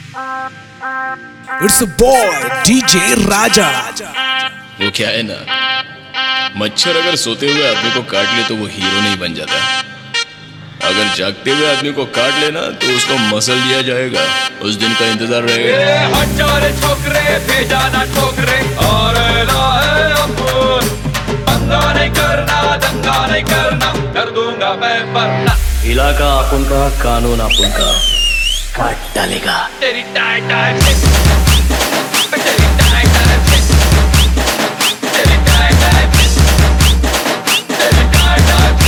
It's boy DJ राजा। वो क्या है ना, मच्छर अगर सोते हुए आदमी को काट ले तो वो हीरो नहीं बन जाता। अगर जागते हुए आदमी को काट लेना तो उसको मसल दिया जाएगा। उस दिन का इंतजार रहेगा। हट जा रे छोकरे, भेजा ना ठोकरे, और दंगा नहीं करना, दंगा नहीं करना, कर दूंगा मैं वरना। इलाका अपन का, कानून अपन का, काट डालेगा। तेरी टाइट टाइट तेरी टाइट टाइट तेरी टाइट टाइट तेरी टाइट टाइट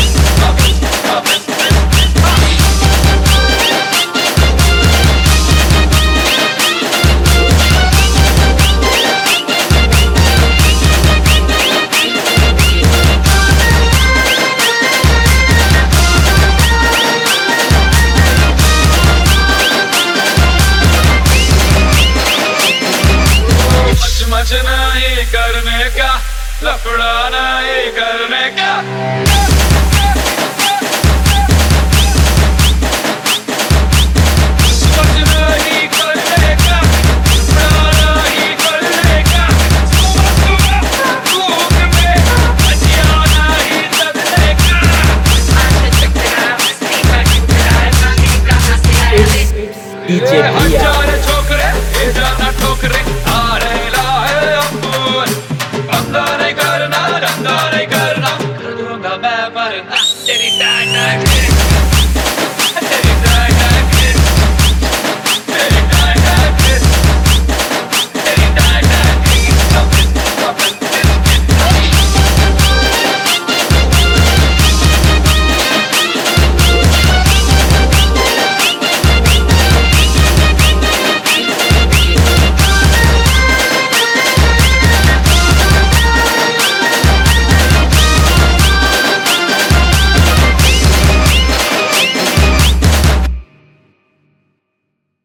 मच नहीं करने का, लफड़ा नहीं करने का। मच नहीं करने का, लफड़ा नहीं करने का। भूख में बचिया नहीं लगने का। DJ Bia.